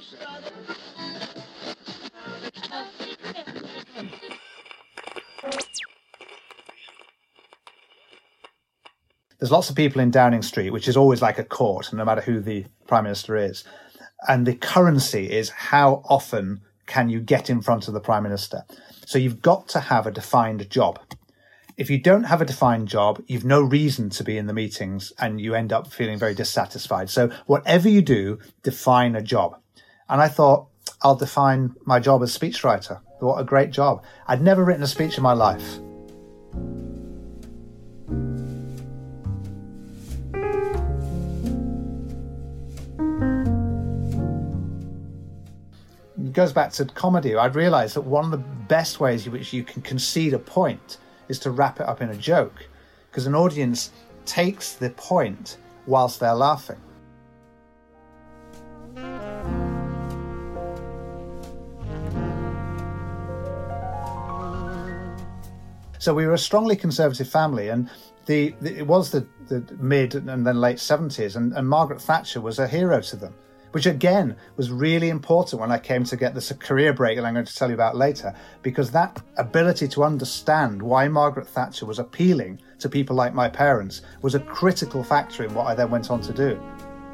There's lots of people in Downing Street, which is always like a court, no matter who the Prime Minister is. And the currency is how often can you get in front of the Prime Minister. So you've got to have a defined job. If you don't have a defined job, you've no reason to be in the meetings and you end up feeling very dissatisfied. So whatever you do, define a job. And I thought, I'll define my job as speechwriter. What a great job. I'd never written a speech in my life. It goes back to comedy. I've realised that one of the best ways in which you can concede a point is to wrap it up in a joke, because an audience takes the point whilst they're laughing. So we were a strongly conservative family, and it was the mid and then late 70s, and Margaret Thatcher was a hero to them, which again was really important when I came to get this career break that I'm going to tell you about later, because that ability to understand why Margaret Thatcher was appealing to people like my parents was a critical factor in what I then went on to do.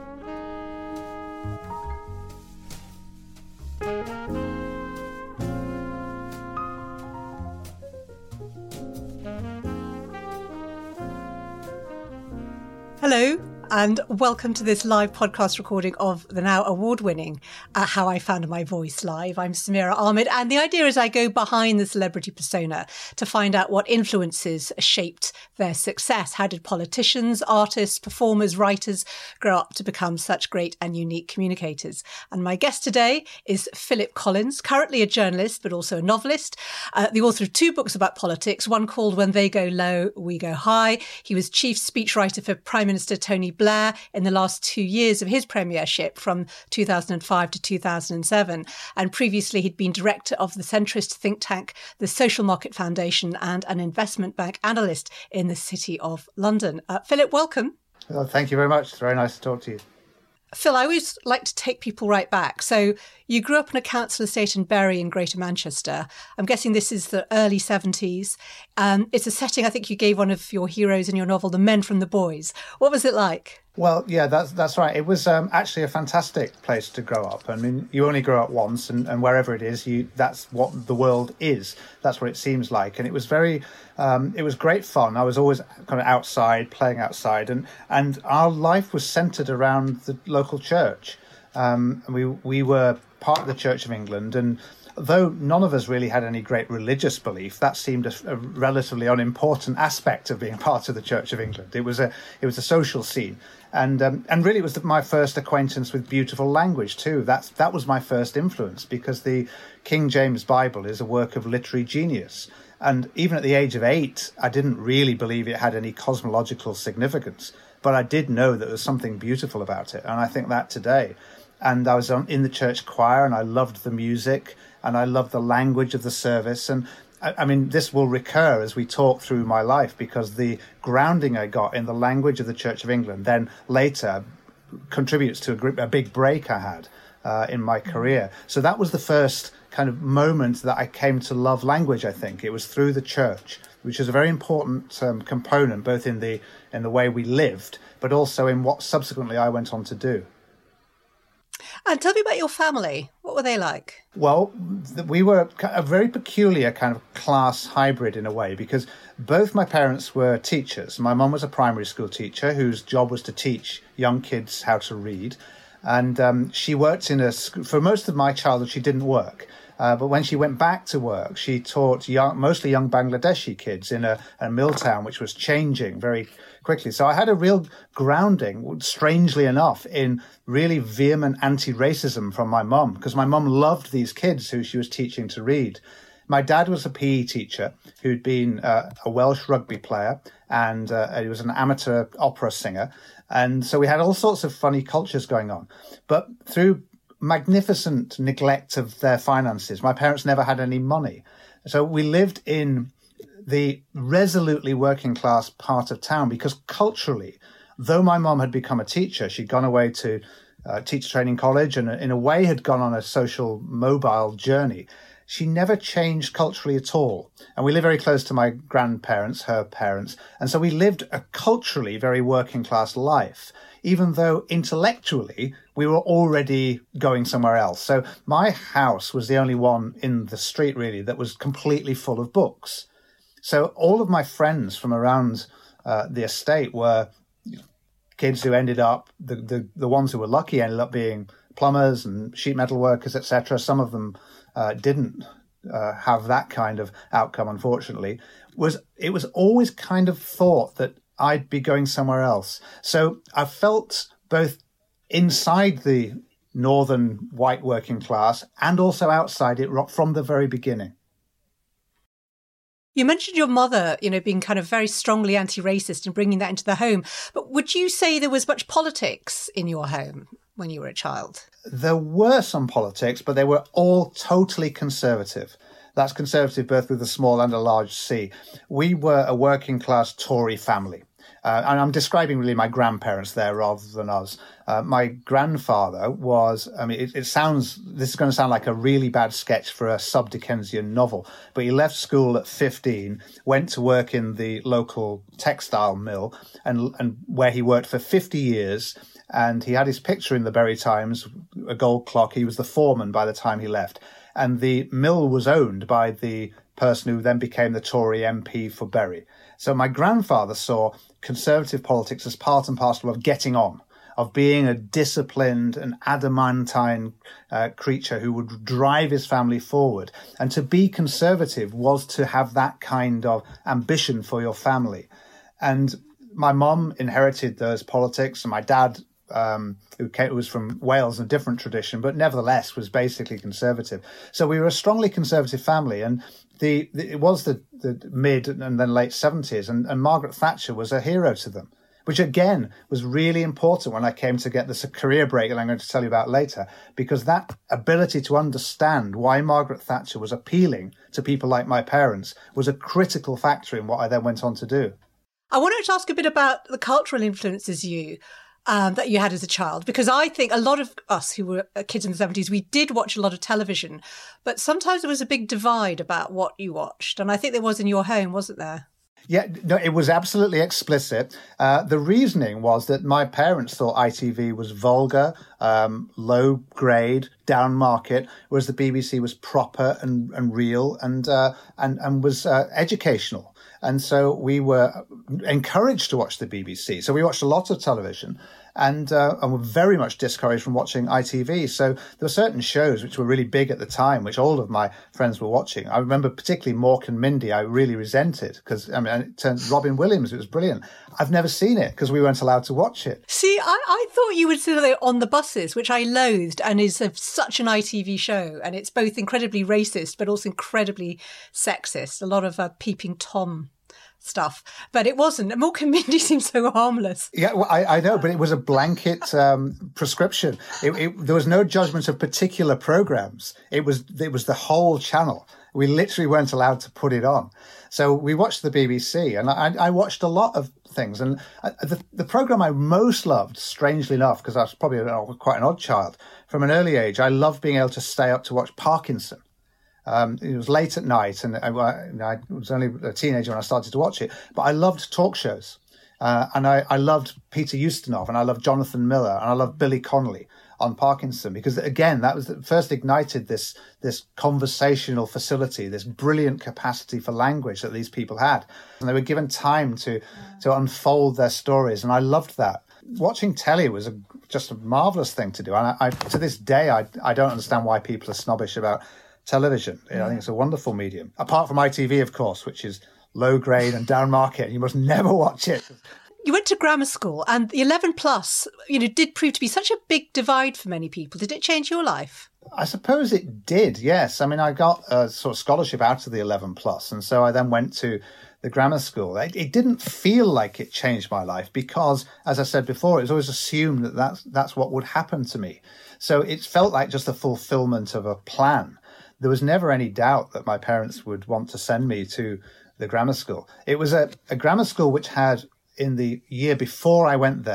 Hello, and welcome to this live podcast recording of the now award-winning How I Found My Voice Live. I'm Samira Ahmed, and the idea is I go behind the celebrity persona to find out what influences shaped their success. How did politicians, artists, performers, writers grow up to become such great and unique communicators? And my guest today is Philip Collins, currently a journalist, but also a novelist, the author of 2 books about politics, one called When They Go Low, We Go High. He was chief speechwriter for Prime Minister Tony Blair in the last 2 years of his premiership from 2005 to 2007. And previously he'd been director of the centrist think tank, the Social Market Foundation, and an investment bank analyst in the City of London. Philip, welcome. Well, thank you very much. It's very nice to talk to you. Phil, I always like to take people right back. So you grew up in a council estate in Bury in Greater Manchester. I'm guessing this is the early 70s. It's a setting I think you gave one of your heroes in your novel, The Men from the Boys. What was it like? Well, yeah, that's right. It was actually a fantastic place to grow up. I mean, you only grow up once, and wherever it is, that's what the world is. That's what it seems like. And it was it was great fun. I was always kind of outside, playing outside, and our life was centred around the local church. We were part of the Church of England, and though none of us really had any great religious belief, that seemed a relatively unimportant aspect of being part of the Church of England. It was a social scene. And really it was my first acquaintance with beautiful language too. That was my first influence, because the King James Bible is a work of literary genius. And even at the age of 8, I didn't really believe it had any cosmological significance, but I did know that there was something beautiful about it. And I think that today. And I was in the church choir, and I loved the music, and I loved the language of the service. And I mean, this will recur as we talk through my life, because the grounding I got in the language of the Church of England then later contributes to a big break I had in my career. So that was the first kind of moment that I came to love language, I think. It was through the church, which is a very important component, both in the way we lived, but also in what subsequently I went on to do. And tell me about your family. What were they like? Well, we were a very peculiar kind of class hybrid in a way, because both my parents were teachers. My mum was a primary school teacher whose job was to teach young kids how to read. And she worked in for most of my childhood, she didn't work. But when she went back to work, she taught mostly young Bangladeshi kids in a mill town, which was changing very quickly. So I had a real grounding, strangely enough, in really vehement anti-racism from my mum, because my mum loved these kids who she was teaching to read. My dad was a PE teacher who'd been a Welsh rugby player, and he was an amateur opera singer. And so we had all sorts of funny cultures going on. But through magnificent neglect of their finances, my parents never had any money. So we lived in the resolutely working class part of town, because culturally, though my mum had become a teacher, she'd gone away to teacher training college and in a way had gone on a social mobile journey, she never changed culturally at all. And we live very close to my grandparents, her parents. And so we lived a culturally very working class life, even though intellectually we were already going somewhere else. So my house was the only one in the street really that was completely full of books. So all of my friends from around the estate were kids who ended up, the ones who were lucky ended up being plumbers and sheet metal workers, etc. Some of them didn't have that kind of outcome, unfortunately. It was always kind of thought that I'd be going somewhere else. So I felt both inside the northern white working class and also outside it from the very beginning. You mentioned your mother, being kind of very strongly anti-racist and bringing that into the home. But would you say there was much politics in your home when you were a child? There were some politics, but they were all totally conservative. That's conservative both with a small and a large C. We were a working class Tory family. And I'm describing really my grandparents there rather than us. My grandfather was, this is going to sound like a really bad sketch for a sub-Dickensian novel, but he left school at 15, went to work in the local textile mill and where he worked for 50 years. And he had his picture in the Bury Times, a gold clock. He was the foreman by the time he left. And the mill was owned by the person who then became the Tory MP for Bury. So my grandfather saw conservative politics as part and parcel of getting on, of being a disciplined and adamantine creature who would drive his family forward. And to be conservative was to have that kind of ambition for your family. And my mum inherited those politics, and my dad, who was from Wales, a different tradition, but nevertheless was basically conservative. So we were a strongly conservative family, and it was the mid and then late 70s, and Margaret Thatcher was a hero to them, which again was really important when I came to get this career break that I'm going to tell you about later, because that ability to understand why Margaret Thatcher was appealing to people like my parents was a critical factor in what I then went on to do. I wanted to ask a bit about the cultural influences that you had as a child, because I think a lot of us who were kids in the 70s, we did watch a lot of television, but sometimes there was a big divide about what you watched. And I think there was in your home, wasn't there? Yeah, no, it was absolutely explicit. The reasoning was that my parents thought ITV was vulgar, low grade, down market, whereas the BBC was proper and real and was educational. And so we were encouraged to watch the BBC. So we watched a lot of television and were very much discouraged from watching ITV. So there were certain shows which were really big at the time, which all of my friends were watching. I remember particularly Mork and Mindy, I really resented because, it turned Robin Williams, it was brilliant. I've never seen it because we weren't allowed to watch it. See, I thought you would sit there on the buses, which I loathed and is such an ITV show. And it's both incredibly racist, but also incredibly sexist. A lot of peeping Tom stuff, but it wasn't. Mork and Mindy seemed so harmless. Yeah, well, I know, but it was a blanket prescription. There was no judgment of particular programs. It was the whole channel. We literally weren't allowed to put it on. So we watched the BBC, and I watched a lot of things. And the program I most loved, strangely enough, because I was probably quite an odd child, from an early age, I loved being able to stay up to watch Parkinson. It was late at night, and I was only a teenager when I started to watch it. But I loved talk shows, and I loved Peter Ustinov, and I loved Jonathan Miller, and I loved Billy Connolly on Parkinson, because again, that was that first ignited this conversational facility, this brilliant capacity for language that these people had, and they were given time to unfold their stories, and I loved that. Watching telly was just a marvelous thing to do, and I to this day I don't understand why people are snobbish about television. I think it's a wonderful medium. Apart from ITV, of course, which is low grade and down market. You must never watch it. You went to grammar school, and the 11 plus, did prove to be such a big divide for many people. Did it change your life? I suppose it did, yes. I mean, I got a sort of scholarship out of the 11 plus, and so I then went to the grammar school. It didn't feel like it changed my life because, as I said before, it was always assumed that that's what would happen to me. So it felt like just a fulfillment of a plan. There was never any doubt that my parents would want to send me to the grammar school. It was a grammar school which had, in the year before I went there,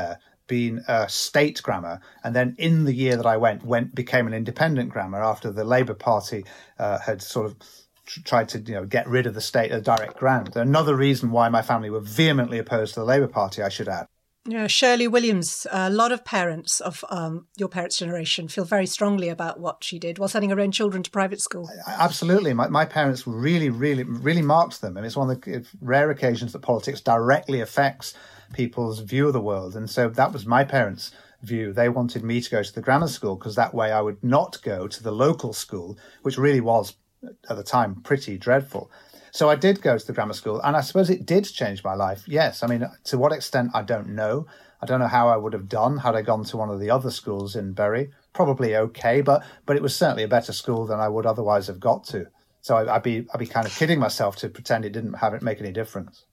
been a state grammar, and then in the year that I became an independent grammar after the Labour Party had sort of tried to get rid of the state of direct grant. Another reason why my family were vehemently opposed to the Labour Party, I should add. Yeah, Shirley Williams, a lot of parents of your parents' generation feel very strongly about what she did while sending her own children to private school. Absolutely. My parents really, really, really marked them. And it's one of the rare occasions that politics directly affects people's view of the world. And so that was my parents' view. They wanted me to go to the grammar school because that way I would not go to the local school, which really was, at the time, pretty dreadful. So I did go to the grammar school, and I suppose it did change my life. Yes, I mean, to what extent, I don't know. I don't know how I would have done had I gone to one of the other schools in Bury. Probably okay, but it was certainly a better school than I would otherwise have got to. So I'd be kind of kidding myself to pretend it didn't make any difference.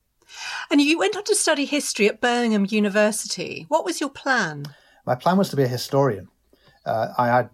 And you went on to study history at Birmingham University. What was your plan? My plan was to be a historian. I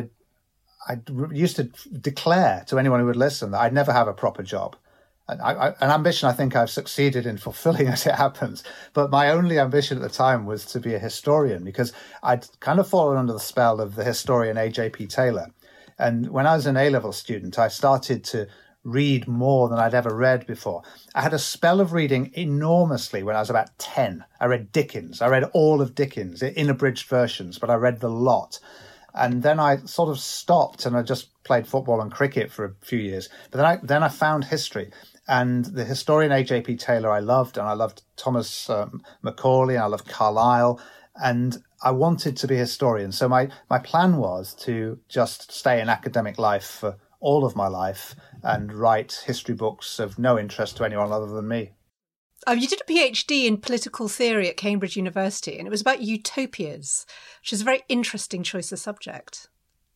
used to declare to anyone who would listen that I'd never have a proper job. An ambition I think I've succeeded in fulfilling as it happens. But my only ambition at the time was to be a historian because I'd kind of fallen under the spell of the historian A.J.P. Taylor. And when I was an A-level student, I started to read more than I'd ever read before. I had a spell of reading enormously when I was about 10. I read Dickens. I read all of Dickens in abridged versions, but I read the lot. And then I sort of stopped and I just played football and cricket for a few years. But then I found history. And the historian A.J.P. Taylor I loved, and I loved Thomas Macaulay, and I loved Carlyle. And I wanted to be a historian. So my plan was to just stay in academic life for all of my life and write history books of no interest to anyone other than me. You did a PhD in political theory at Cambridge University, and it was about utopias, which is a very interesting choice of subject.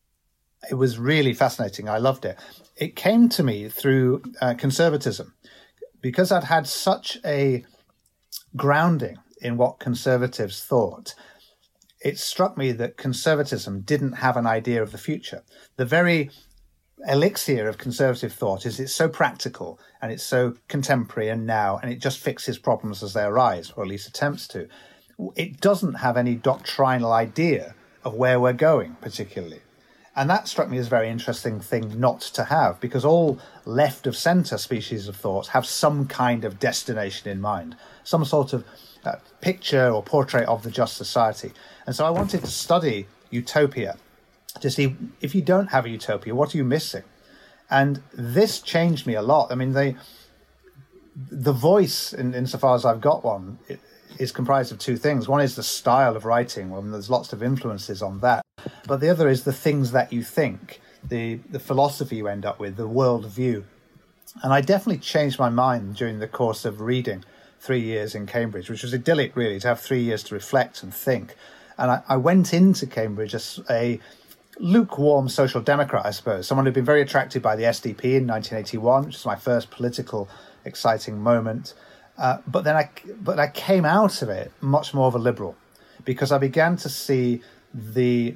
It was really fascinating. I loved it. It came to me through conservatism, because I'd had such a grounding in what conservatives thought. It struck me that conservatism didn't have an idea of the future. The very elixir of conservative thought is it's so practical and it's so contemporary and now, and it just fixes problems as they arise, or at least attempts to. It doesn't have any doctrinal idea of where we're going particularly. And that struck me as a very interesting thing not to have, because all left of centre species of thought have some kind of destination in mind, some sort of picture or portrait of the just society. And so I wanted to study utopia to see, if you don't have a utopia, what are you missing? And this changed me a lot. I mean, the voice, insofar as I've got one, is comprised of two things. One is the style of writing. Well, there's lots of influences on that. But the other is the things that you think, the philosophy you end up with, the world view. And I definitely changed my mind during the course of reading 3 years in Cambridge, which was idyllic, really, to have 3 years to reflect and think. And I went into Cambridge as a lukewarm social democrat, I suppose, someone who'd been very attracted by the SDP in 1981, which was my first political exciting moment. But I came out of it much more of a liberal, because I began to see the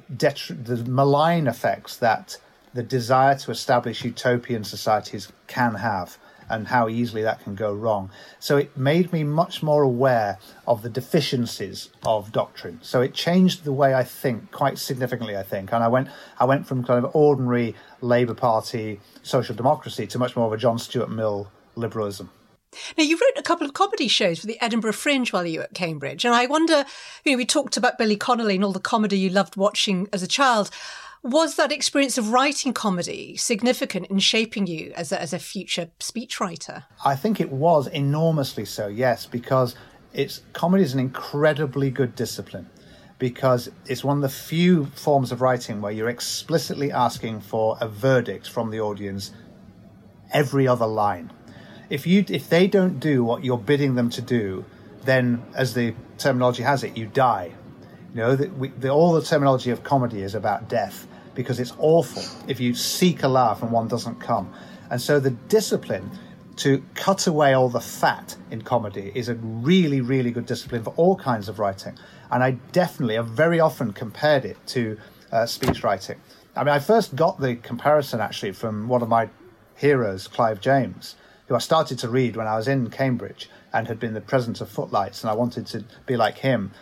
malign effects that the desire to establish utopian societies can have, and how easily that can go wrong. So it made me much more aware of the deficiencies of doctrine. So it changed the way I think quite significantly, I think. And I went from kind of ordinary Labour Party social democracy to much more of a John Stuart Mill liberalism. Now, you wrote a couple of comedy shows for the Edinburgh Fringe while you were at Cambridge. And I wonder, we talked about Billy Connolly and all the comedy you loved watching as a child. Was that experience of writing comedy significant in shaping you as a future speechwriter? I think it was enormously so, yes, because comedy is an incredibly good discipline, because it's one of the few forms of writing where you're explicitly asking for a verdict from the audience every other line. If they don't do what you're bidding them to do, then, as the terminology has it, you die. All the terminology of comedy is about death, because it's awful if you seek a laugh and one doesn't come. And so the discipline to cut away all the fat in comedy is a really, really good discipline for all kinds of writing. And I definitely have very often compared it to speech writing. I mean, I first got the comparison actually from one of my heroes, Clive James, who I started to read when I was in Cambridge and had been the president of Footlights, and I wanted to be like him.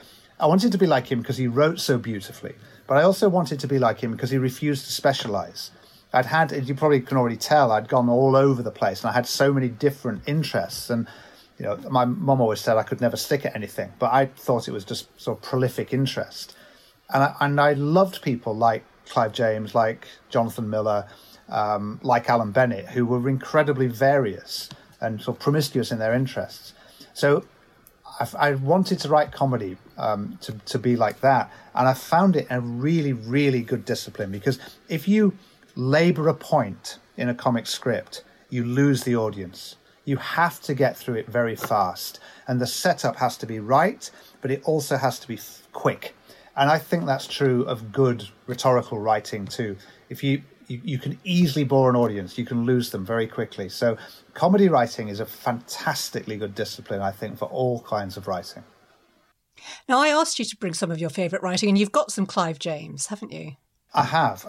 I wanted to be like him because he wrote so beautifully, but I also wanted to be like him because he refused to specialize. You probably can already tell, I'd gone all over the place and I had so many different interests. And, my mum always said I could never stick at anything, but I thought it was just sort of prolific interest. And I loved people like Clive James, like Jonathan Miller, like Alan Bennett, who were incredibly various and sort of promiscuous in their interests. So I wanted to write comedy to be like that. And I found it a really, really good discipline, because if you labour a point in a comic script, you lose the audience. You have to get through it very fast. And the setup has to be right, but it also has to be quick. And I think that's true of good rhetorical writing too. If you can easily bore an audience, you can lose them very quickly. So comedy writing is a fantastically good discipline, I think, for all kinds of writing. Now, I asked you to bring some of your favourite writing, and you've got some Clive James, haven't you? I have.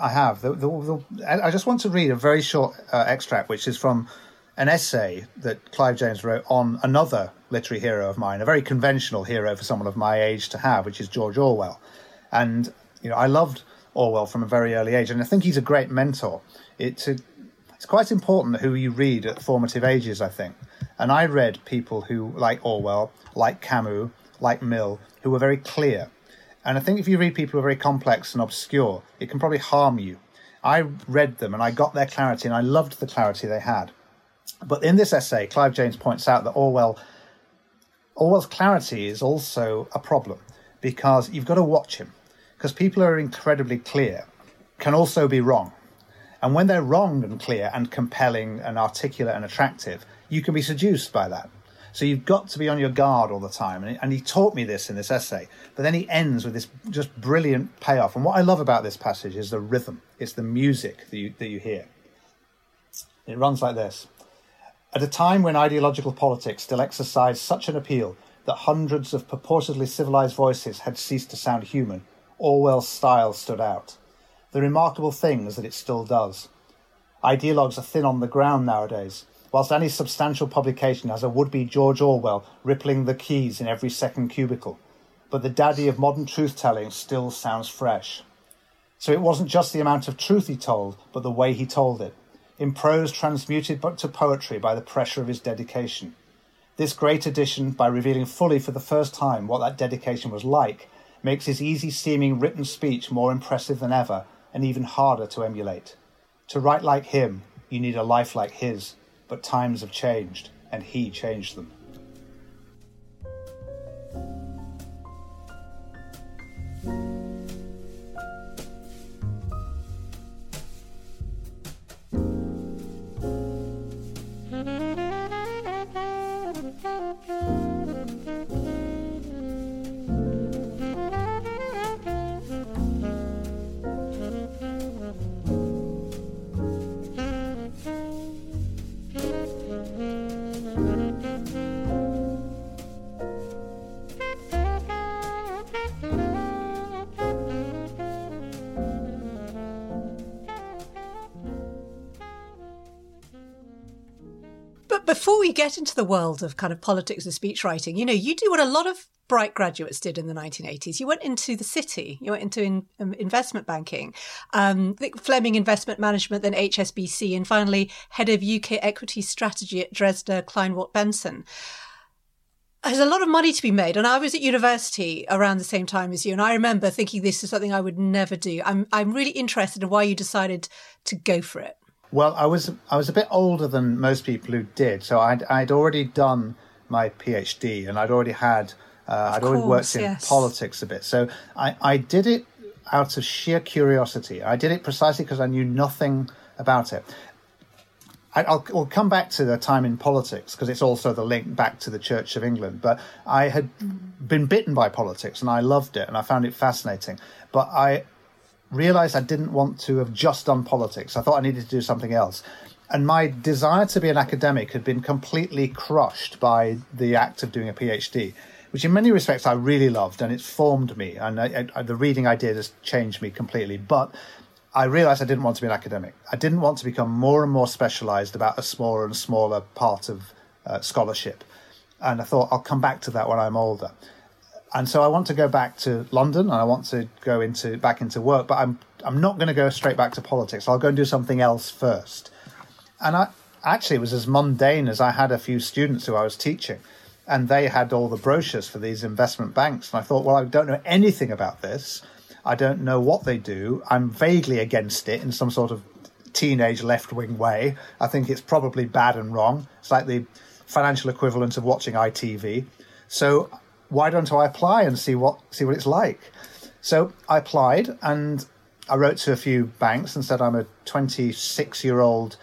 I just want to read a very short extract, which is from an essay that Clive James wrote on another literary hero of mine, a very conventional hero for someone of my age to have, which is George Orwell. And, I loved Orwell from a very early age, and I think he's a great mentor. It's quite important who you read at formative ages, I think. And I read people who, like Orwell, like Camus, like Mill, who were very clear. And I think if you read people who are very complex and obscure, it can probably harm you. I read them and I got their clarity, and I loved the clarity they had. But in this essay, Clive James points out that Orwell's clarity is also a problem, because you've got to watch him. Because people who are incredibly clear can also be wrong. And when they're wrong and clear and compelling and articulate and attractive, you can be seduced by that. So you've got to be on your guard all the time. And he taught me this in this essay. But then he ends with this just brilliant payoff. And what I love about this passage is the rhythm. It's the music that you hear. It runs like this. At a time when ideological politics still exercised such an appeal that hundreds of purportedly civilized voices had ceased to sound human, Orwell's style stood out. The remarkable thing is that it still does. Ideologues are thin on the ground nowadays, whilst any substantial publication has a would-be George Orwell rippling the keys in every second cubicle. But the daddy of modern truth-telling still sounds fresh. So it wasn't just the amount of truth he told, but the way he told it. In prose transmuted to poetry by the pressure of his dedication. This great addition, by revealing fully for the first time what that dedication was like, makes his easy-seeming written speech more impressive than ever, and even harder to emulate. To write like him, you need a life like his, but times have changed, and he changed them. Before we get into the world of kind of politics and speech writing, you do what a lot of bright graduates did in the 1980s. You went into the city, you went into investment banking, Fleming Investment Management, then HSBC, and finally head of UK equity strategy at Dresdner Kleinwort Benson. There's a lot of money to be made. And I was at university around the same time as you. And I remember thinking this is something I would never do. I'm really interested in why you decided to go for it. Well, I was a bit older than most people who did, so I'd already done my PhD, and I'd already worked in politics a bit. So I did it out of sheer curiosity. I did it precisely because I knew nothing about it. We'll come back to the time in politics because it's also the link back to the Church of England. But I had been bitten by politics, and I loved it, and I found it fascinating. But I realised I didn't want to have just done politics. I thought I needed to do something else. And my desire to be an academic had been completely crushed by the act of doing a PhD, which in many respects I really loved, and it's formed me. And the reading I did has changed me completely. But I realised I didn't want to be an academic. I didn't want to become more and more specialised about a smaller and smaller part of scholarship. And I thought I'll come back to that when I'm older. And so I want to go back to London, and I want to go back into work, but I'm not going to go straight back to politics. I'll go and do something else first. And it was as mundane as I had a few students who I was teaching, and they had all the brochures for these investment banks. And I thought, well, I don't know anything about this. I don't know what they do. I'm vaguely against it in some sort of teenage left-wing way. I think it's probably bad and wrong. It's like the financial equivalent of watching ITV. So why don't I apply and see what it's like? So I applied, and I wrote to a few banks and said I'm a 26-year-old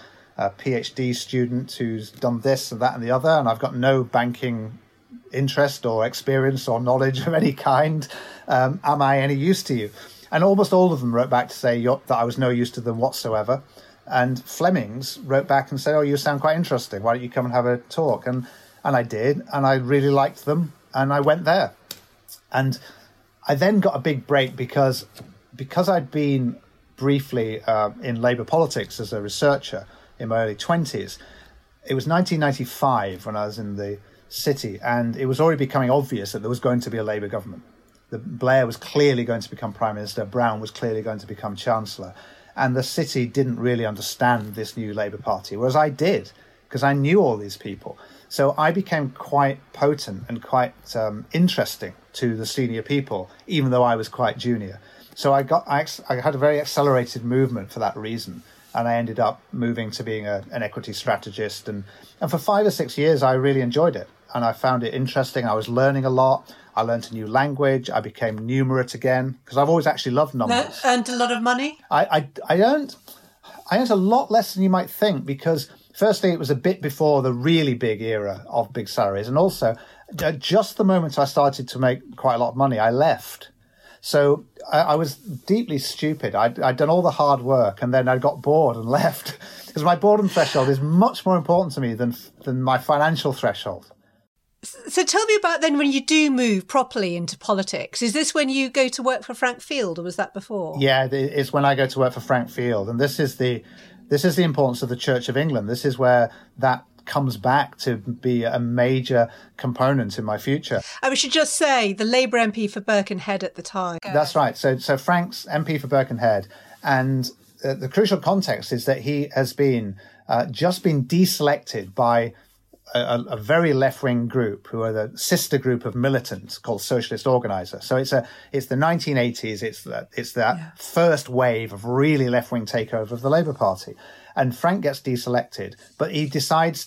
PhD student who's done this and that and the other, and I've got no banking interest or experience or knowledge of any kind. Am I any use to you? And almost all of them wrote back to say that I was no use to them whatsoever. And Fleming's wrote back and said, oh, you sound quite interesting. Why don't you come and have a talk? And I did, and I really liked them, and I went there. And I then got a big break because I'd been briefly in Labour politics as a researcher in my early 20s. It was 1995 when I was in the city, and it was already becoming obvious that there was going to be a Labour government. Blair was clearly going to become Prime Minister. Brown was clearly going to become Chancellor. And the city didn't really understand this new Labour Party, whereas I did, because I knew all these people. So I became quite potent and quite interesting to the senior people, even though I was quite junior. So I had a very accelerated movement for that reason. And I ended up moving to being an equity strategist. And for 5 or 6 years, I really enjoyed it. And I found it interesting. I was learning a lot. I learned a new language. I became numerate again, because I've always actually loved numbers. Earned a lot of money? I earned a lot less than you might think, because firstly, it was a bit before the really big era of big salaries. And also, just the moment I started to make quite a lot of money, I left. So I was deeply stupid. I'd done all the hard work, and then I got bored and left, because my boredom threshold is much more important to me than my financial threshold. So tell me about then when you do move properly into politics. Is this when you go to work for Frank Field, or was that before? Yeah, it's when I go to work for Frank Field. And this is the importance of the Church of England. This is where that comes back to be a major component in my future. We should just say the Labour MP for Birkenhead at the time. That's right. So Frank's MP for Birkenhead, and the crucial context is that he has been just been deselected by a very left-wing group who are the sister group of militants called Socialist Organiser. So it's the 1980s. It's that first wave of really left-wing takeover of the Labour Party. And Frank gets deselected, but he decides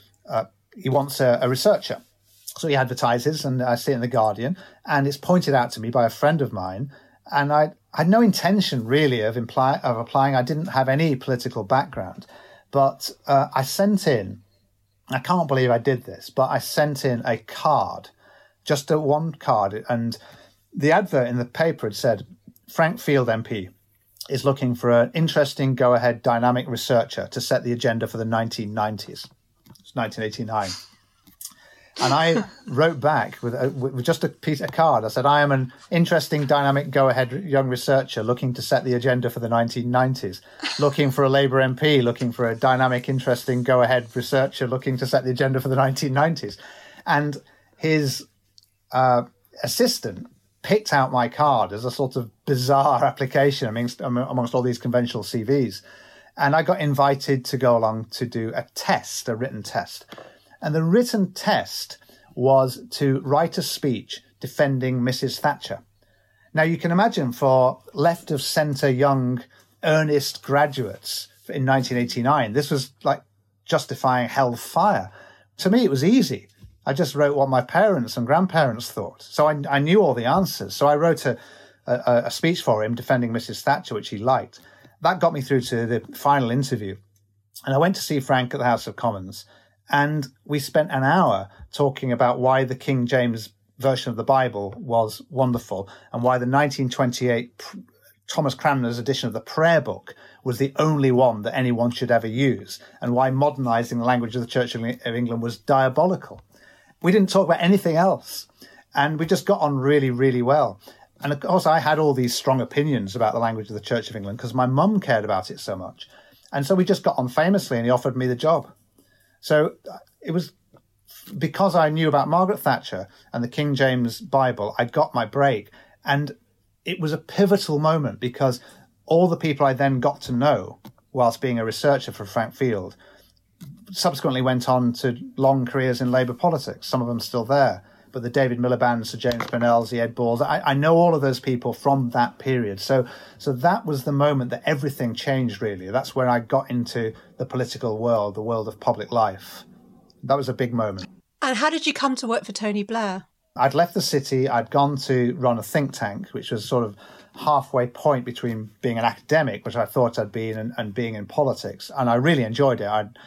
he wants a researcher. So he advertises, and I see it in The Guardian, and it's pointed out to me by a friend of mine. And I had no intention really of applying. I didn't have any political background, but I sent in, I can't believe I did this, but I sent in a card, just one card. And the advert in the paper had said, Frank Field MP is looking for an interesting, go-ahead, dynamic researcher to set the agenda for the 1990s. It's 1989. And I wrote back with just a card. I said, I am an interesting, dynamic, go-ahead young researcher looking to set the agenda for the 1990s, looking for a Labour MP, looking for a dynamic, interesting, go-ahead researcher looking to set the agenda for the 1990s. And his assistant picked out my card as a sort of bizarre application amongst all these conventional CVs. And I got invited to go along to do a written test. And the written test was to write a speech defending Mrs. Thatcher. Now, you can imagine for left of centre young, earnest graduates in 1989, this was like justifying hellfire. To me, it was easy. I just wrote what my parents and grandparents thought. So I knew all the answers. So I wrote a speech for him defending Mrs. Thatcher, which he liked. That got me through to the final interview. And I went to see Frank at the House of Commons. And we spent an hour talking about why the King James version of the Bible was wonderful, and why the 1928 Thomas Cranmer's edition of the prayer book was the only one that anyone should ever use, and why modernising the language of the Church of England was diabolical. We didn't talk about anything else, and we just got on really, really well. And of course, I had all these strong opinions about the language of the Church of England because my mum cared about it so much. And so we just got on famously, and he offered me the job. So it was because I knew about Margaret Thatcher and the King James Bible, I got my break. And it was a pivotal moment because all the people I then got to know whilst being a researcher for Frank Field subsequently went on to long careers in Labour politics. Some of them still there. But the David Miliband, Sir James Burnells, the Ed Balls, I know all of those people from that period. So that was the moment that everything changed, really. That's where I got into the political world, the world of public life. That was a big moment. And how did you come to work for Tony Blair? I'd left the city. I'd gone to run a think tank, which was sort of halfway point between being an academic, which I thought I'd been, and being in politics. And I really enjoyed it.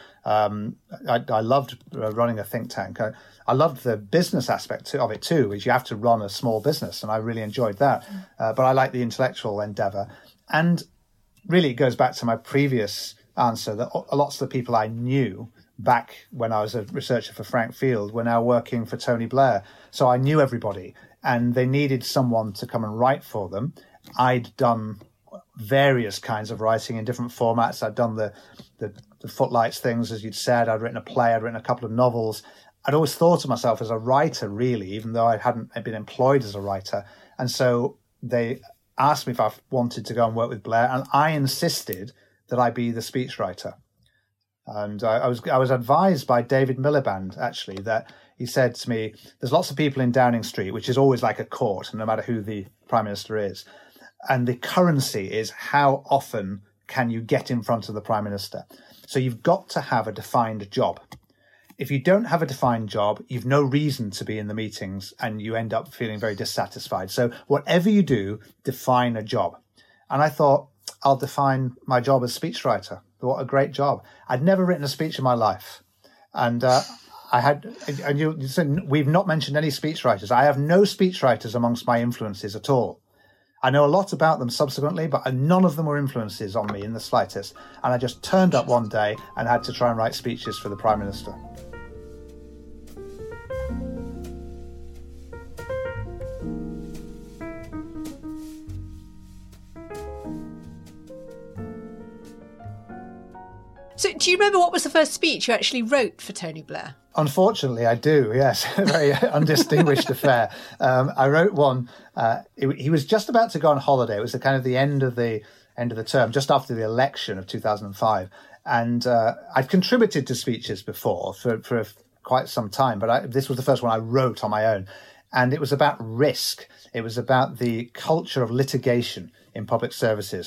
I loved running a think tank. I loved the business aspect of it too, which you have to run a small business, and I really enjoyed that. But I like the intellectual endeavour. And really it goes back to my previous answer that lots of the people I knew back when I was a researcher for Frank Field were now working for Tony Blair. So I knew everybody, and they needed someone to come and write for them. I'd done various kinds of writing in different formats. I'd done the Footlights things, as you'd said. I'd written a play. I'd written a couple of novels. I'd always thought of myself as a writer, really, even though I hadn't been employed as a writer. And so they asked me if I wanted to go and work with Blair, and I insisted that I be the speechwriter. And I was advised by David Miliband, actually, that he said to me, there's lots of people in Downing Street, which is always like a court, no matter who the Prime Minister is. And the currency is how often can you get in front of the Prime Minister. So you've got to have a defined job. If you don't have a defined job, you've no reason to be in the meetings, and you end up feeling very dissatisfied. So whatever you do, define a job. And I thought, I'll define my job as speechwriter. What a great job. I'd never written a speech in my life. And you said we've not mentioned any speechwriters. I have no speechwriters amongst my influences at all. I know a lot about them subsequently, but none of them were influences on me in the slightest. And I just turned up one day and had to try and write speeches for the Prime Minister. So do you remember what was the first speech you actually wrote for Tony Blair? Unfortunately, I do, yes. A very undistinguished affair. I wrote one. He was just about to go on holiday. It was the end of the term, just after the election of 2005. And I'd contributed to speeches before for quite some time, but this was the first one I wrote on my own. And it was about risk. It was about the culture of litigation in public services.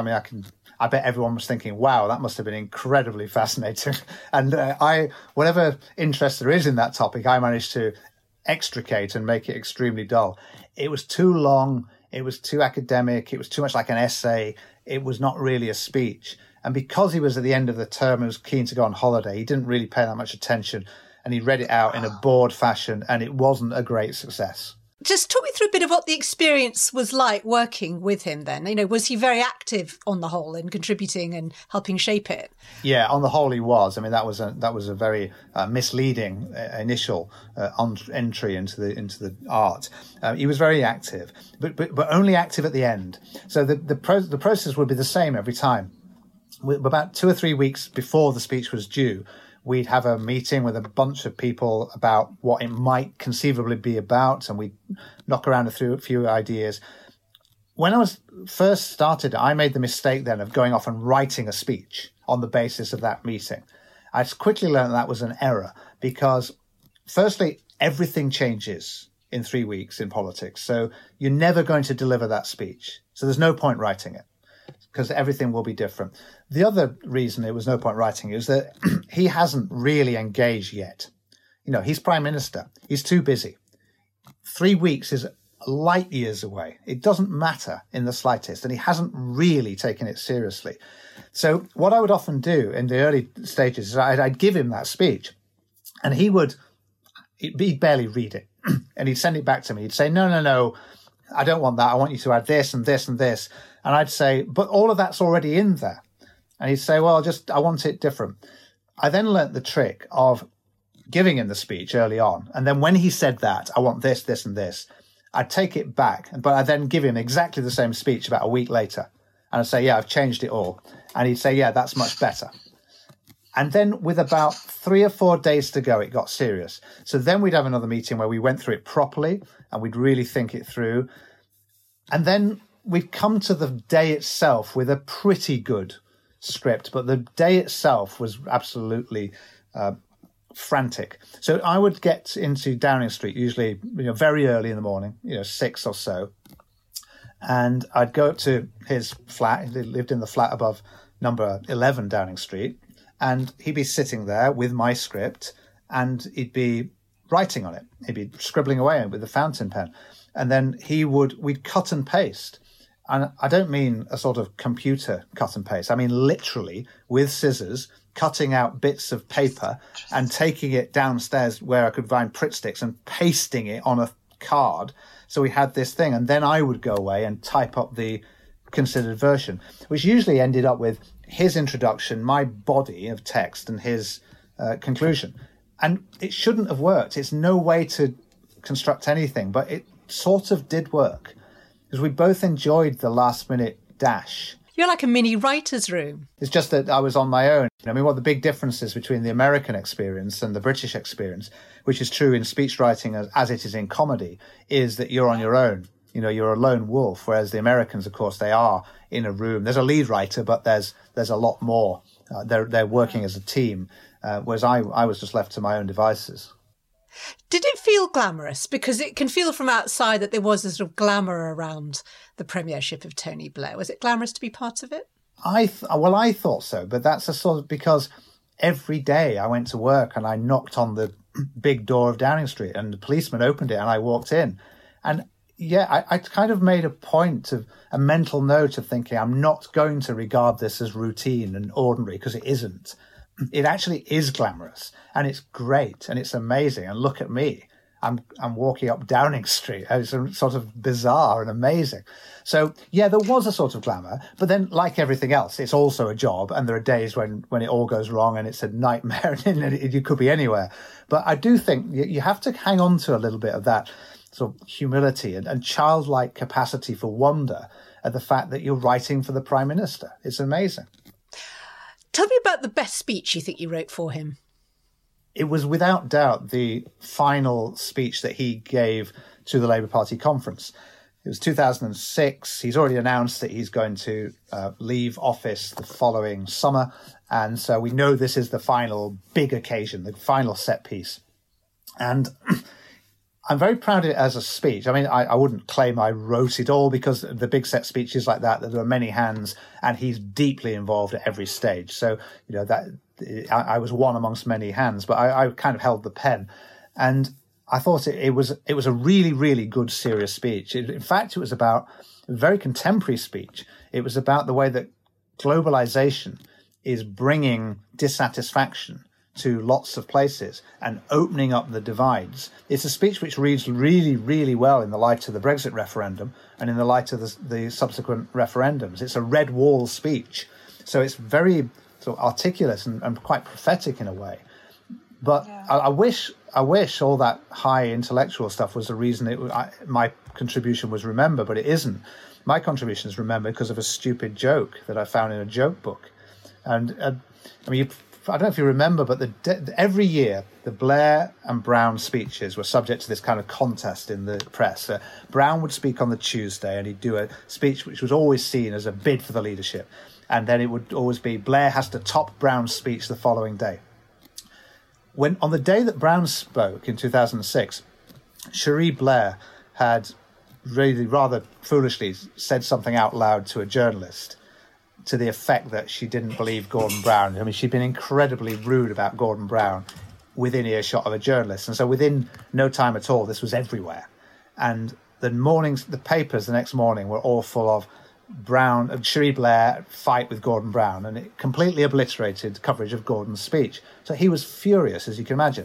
I bet everyone was thinking, wow, that must have been incredibly fascinating. And whatever interest there is in that topic, I managed to extricate and make it extremely dull. It was too long. It was too academic. It was too much like an essay. It was not really a speech. And because he was at the end of the term and was keen to go on holiday, he didn't really pay that much attention. And he read it out in a bored fashion, and it wasn't a great success. Just talk me through a bit of what the experience was like working with him then. Was he very active on the whole in contributing and helping shape it? Yeah, on the whole he was. That was a very misleading initial entry into the art. He was very active, but only active at the end. So the process would be the same every time. About 2 or 3 weeks before the speech was due, we'd have a meeting with a bunch of people about what it might conceivably be about, and we'd knock around a few ideas. When I was first started, I made the mistake then of going off and writing a speech on the basis of that meeting. I quickly learned that was an error because, firstly, everything changes in 3 weeks in politics. So you're never going to deliver that speech. So there's no point writing it, because everything will be different. The other reason it was no point writing is that he hasn't really engaged yet. He's Prime Minister. He's too busy. 3 weeks is light years away. It doesn't matter in the slightest, and he hasn't really taken it seriously. So what I would often do in the early stages is I'd give him that speech, and he'd barely read it, and he'd send it back to me. He'd say, no, I don't want that. I want you to add this and this and this. And I'd say, but all of that's already in there. And he'd say, well, I want it different. I then learnt the trick of giving him the speech early on. And then when he said that, I want this, this and this, I'd take it back. But I'd then give him exactly the same speech about a week later. And I'd say, yeah, I've changed it all. And he'd say, yeah, that's much better. And then with about 3 or 4 days to go, it got serious. So then we'd have another meeting where we went through it properly and we'd really think it through. And then we'd come to the day itself with a pretty good script, but the day itself was absolutely frantic. So I would get into Downing Street usually very early in the morning, 6 or so. And I'd go up to his flat. He lived in the flat above number 11 Downing Street. And he'd be sitting there with my script and he'd be writing on it. He'd be scribbling away with a fountain pen. And then we'd cut and paste. And I don't mean a sort of computer cut and paste. I mean literally with scissors, cutting out bits of paper and taking it downstairs where I could find Pritt sticks and pasting it on a card. So we had this thing. And then I would go away and type up the considered version, which usually ended up with his introduction, my body of text, and his conclusion. And it shouldn't have worked. It's no way to construct anything, but it sort of did work because we both enjoyed the last minute dash. You're like a mini writer's room. It's just that I was on my own. I mean, what the big difference is between the American experience and the British experience, which is true in speech writing as it is in comedy, is that you're on your own. You're a lone wolf, whereas the Americans, of course, they are in a room. There's a lead writer, but there's a lot more. They're working as a team, whereas I was just left to my own devices. Did it feel glamorous? Because it can feel from outside that there was a sort of glamour around the premiership of Tony Blair. Was it glamorous to be part of it? I thought so, but that's a sort of because every day I went to work and I knocked on the big door of Downing Street and the policeman opened it and I walked in. And yeah, I kind of made a mental note of thinking I'm not going to regard this as routine and ordinary because it isn't. It actually is glamorous and it's great and it's amazing. And look at me. I'm walking up Downing Street. It's sort of bizarre and amazing. So yeah, there was a sort of glamour, but then like everything else, it's also a job. And there are days when it all goes wrong and it's a nightmare and you could be anywhere. But I do think you have to hang on to a little bit of that sort of humility and childlike capacity for wonder at the fact that you're writing for the Prime Minister. It's amazing. Tell me about the best speech you think you wrote for him. It was without doubt the final speech that he gave to the Labour Party conference. It was 2006. He's already announced that he's going to leave office the following summer. And so we know this is the final big occasion, the final set piece. And I'm very proud of it as a speech. I mean, I wouldn't claim I wrote it all because the big set speeches like that there are many hands and he's deeply involved at every stage. So, that I was one amongst many hands, but I kind of held the pen. And I thought it was a really, really good, serious speech. In fact, it was about a very contemporary speech. It was about the way that globalization is bringing dissatisfaction to lots of places and opening up the divides. It's a speech which reads really, really well in the light of the Brexit referendum and in the light of the subsequent referendums. It's a red wall speech. So it's very sort of articulate and quite prophetic in a way. But yeah. I wish all that high intellectual stuff was the reason my contribution was remembered, but it isn't. My contribution is remembered because of a stupid joke that I found in a joke book. And I mean, I don't know if you remember, but every year the Blair and Brown speeches were subject to this kind of contest in the press. Brown would speak on the Tuesday and he'd do a speech which was always seen as a bid for the leadership. And then it would always be Blair has to top Brown's speech the following day. When on the day that Brown spoke in 2006, Cherie Blair had really rather foolishly said something out loud to a journalist to the effect that she didn't believe Gordon Brown. I mean, she'd been incredibly rude about Gordon Brown within earshot of a journalist. And so within no time at all, this was everywhere. And the papers the next morning were all full of Cherie Blair fight with Gordon Brown, and it completely obliterated coverage of Gordon's speech. So he was furious, as you can imagine.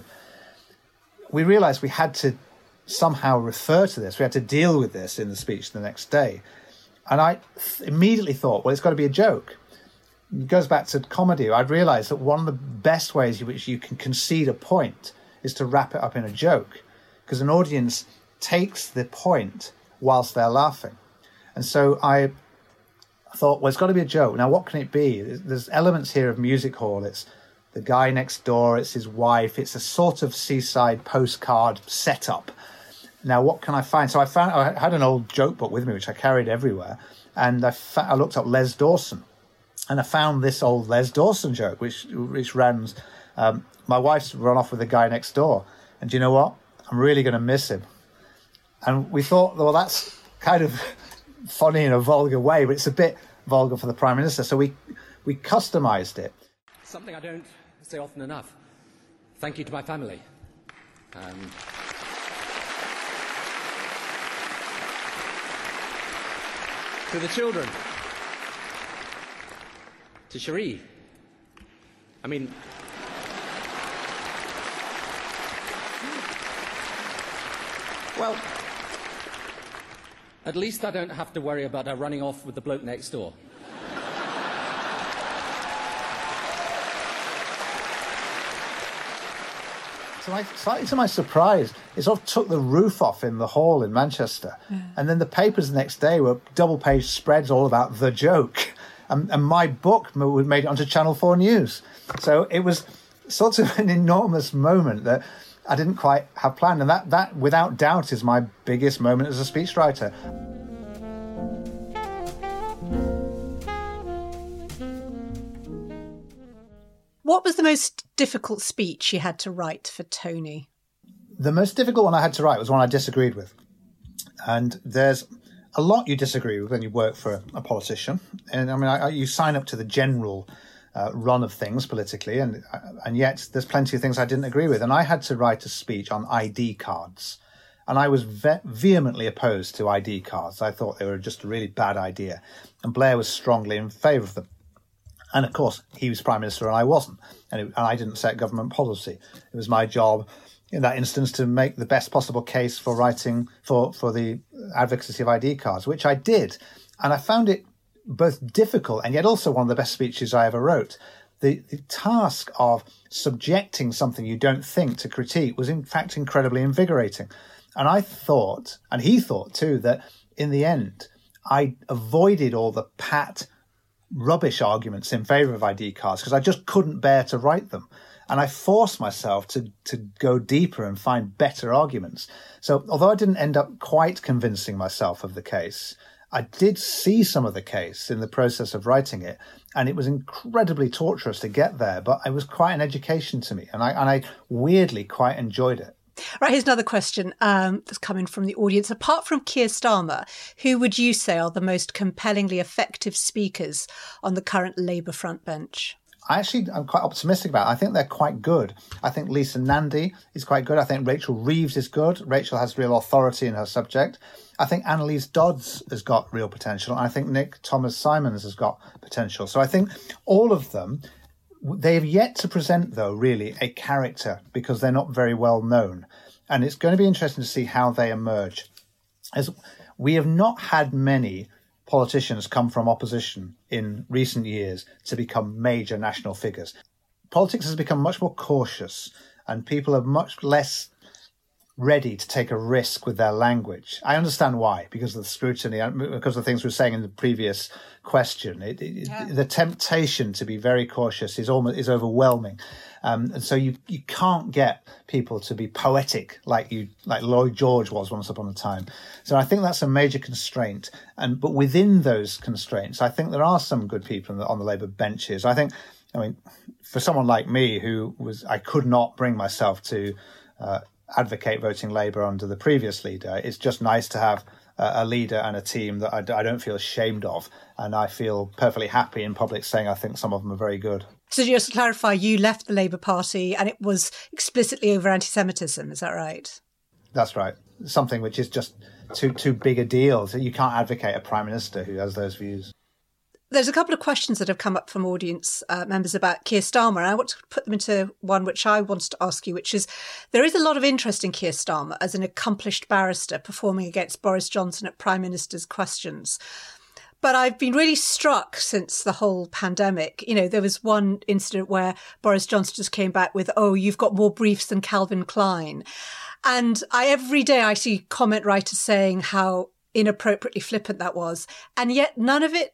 We realised we had to somehow refer to this. We had to deal with this in the speech the next day. And I immediately thought, well, it's got to be a joke. It goes back to comedy. I'd realised that one of the best ways in which you can concede a point is to wrap it up in a joke, because an audience takes the point whilst they're laughing. And so I thought, well, it's got to be a joke. Now, what can it be? There's elements here of music hall. It's the guy next door, it's his wife. It's a sort of seaside postcard setup. Now, what can I find? So I had an old joke book with me, which I carried everywhere. And I looked up Les Dawson. And I found this old Les Dawson joke, which runs, my wife's run off with the guy next door. And do you know what? I'm really going to miss him. And we thought, well, that's kind of funny in a vulgar way, but it's a bit vulgar for the Prime Minister. So we customised it. Something I don't say often enough. Thank you to my family. To the children. To Cherie. I mean, well, at least I don't have to worry about her running off with the bloke next door. Slightly to my surprise, it sort of took the roof off in the hall in Manchester. Yeah. And then the papers the next day were double-page spreads all about the joke. And my book made it onto Channel 4 News. So it was sort of an enormous moment that I didn't quite have planned. And that without doubt, is my biggest moment as a speechwriter. What was the most difficult speech you had to write for Tony? The most difficult one I had to write was one I disagreed with. And there's a lot you disagree with when you work for a politician. And I mean, you sign up to the general run of things politically, and yet there's plenty of things I didn't agree with. And I had to write a speech on ID cards. And I was vehemently opposed to ID cards. I thought they were just a really bad idea. And Blair was strongly in favour of them. And of course, he was Prime Minister and I wasn't. And I didn't set government policy. It was my job in that instance to make the best possible case for writing for the advocacy of ID cards, which I did. And I found it both difficult and yet also one of the best speeches I ever wrote. The task of subjecting something you don't think to critique was in fact incredibly invigorating. And I thought, and he thought too, that in the end, I avoided all the pat rubbish arguments in favour of ID cards because I just couldn't bear to write them. And I forced myself to go deeper and find better arguments. So although I didn't end up quite convincing myself of the case, I did see some of the case in the process of writing it. And it was incredibly torturous to get there, but it was quite an education to me. And I weirdly quite enjoyed it. Right, here's another question that's coming from the audience. Apart from Keir Starmer, who would you say are the most compellingly effective speakers on the current Labour front bench? I'm quite optimistic about it. I think they're quite good. I think Lisa Nandy is quite good. I think Rachel Reeves is good. Rachel has real authority in her subject. I think Annalise Dodds has got real potential. I think Nick Thomas-Simons has got potential. So I think all of them, they have yet to present, though, really a character because they're not very well known. And it's going to be interesting to see how they emerge. As we have not had many politicians come from opposition in recent years to become major national figures. Politics has become much more cautious and people are much less ready to take a risk with their language. I understand why, because of the scrutiny, because of the things we were saying in the previous question. The temptation to be very cautious is overwhelming. And so you can't get people to be poetic like Lloyd George was once upon a time. So I think that's a major constraint. But within those constraints, I think there are some good people on the Labour benches. I mean, for someone like me I could not bring myself to advocate voting Labour under the previous leader. It's just nice to have a leader and a team that I don't feel ashamed of. And I feel perfectly happy in public saying I think some of them are very good. So just to clarify, you left the Labour Party and it was explicitly over anti-Semitism, is that right? That's right. Something which is just too big a deal. So you can't advocate a Prime Minister who has those views. There's a couple of questions that have come up from audience members about Keir Starmer. And I want to put them into one which I wanted to ask you, which is there is a lot of interest in Keir Starmer as an accomplished barrister performing against Boris Johnson at Prime Minister's questions. But I've been really struck since the whole pandemic. You know, there was one incident where Boris Johnson just came back with, "Oh, you've got more briefs than Calvin Klein." And every day I see comment writers saying how inappropriately flippant that was. And yet none of it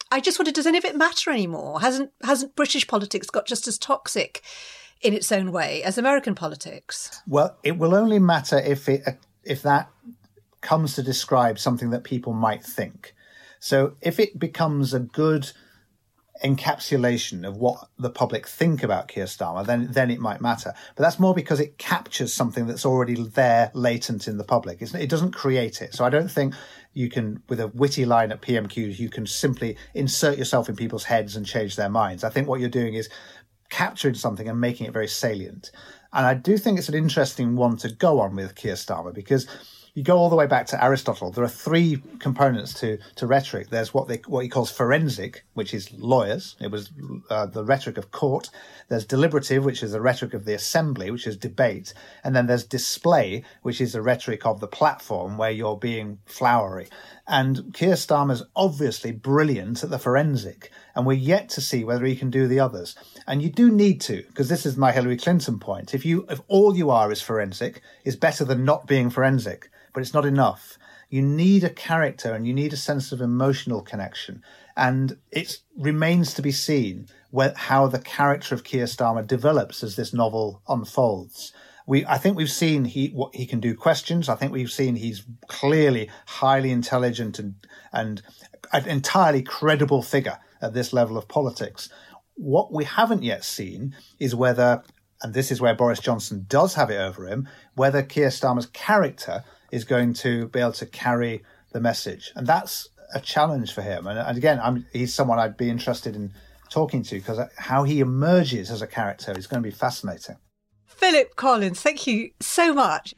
I just wondered, does any of it matter anymore? Hasn't British politics got just as toxic in its own way as American politics? Well, it will only matter if that comes to describe something that people might think. So if it becomes a good encapsulation of what the public think about Keir Starmer, then it might matter. But that's more because it captures something that's already there, latent in the public. It doesn't create it. So I don't think you can, with a witty line at PMQs, you can simply insert yourself in people's heads and change their minds. I think what you're doing is capturing something and making it very salient. And I do think it's an interesting one to go on with Keir Starmer, because you go all the way back to Aristotle. There are three components to rhetoric. There's what he calls forensic, which is lawyers. It was the rhetoric of court. There's deliberative, which is the rhetoric of the assembly, which is debate. And then there's display, which is the rhetoric of the platform, where you're being flowery. And Keir Starmer's obviously brilliant at the forensic, and we're yet to see whether he can do the others. And you do need to, because this is my Hillary Clinton point. If all you are is forensic, is better than not being forensic. But it's not enough. You need a character and you need a sense of emotional connection. And it remains to be seen how the character of Keir Starmer develops as this novel unfolds. I think we've seen what he can do questions. I think we've seen he's clearly highly intelligent and an entirely credible figure at this level of politics. What we haven't yet seen is whether, and this is where Boris Johnson does have it over him, whether Keir Starmer's character is going to be able to carry the message. And that's a challenge for him. And again, he's someone I'd be interested in talking to, because how he emerges as a character is going to be fascinating. Philip Collins, thank you so much.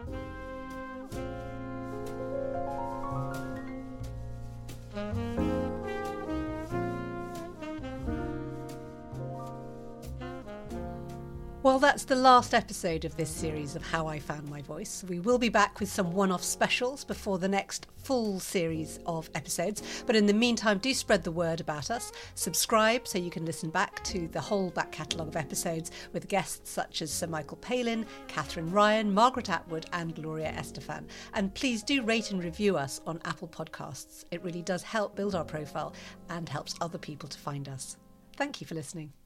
Well, that's the last episode of this series of How I Found My Voice. We will be back with some one-off specials before the next full series of episodes. But in the meantime, do spread the word about us. Subscribe so you can listen back to the whole back catalogue of episodes with guests such as Sir Michael Palin, Catherine Ryan, Margaret Atwood and Gloria Estefan. And please do rate and review us on Apple Podcasts. It really does help build our profile and helps other people to find us. Thank you for listening.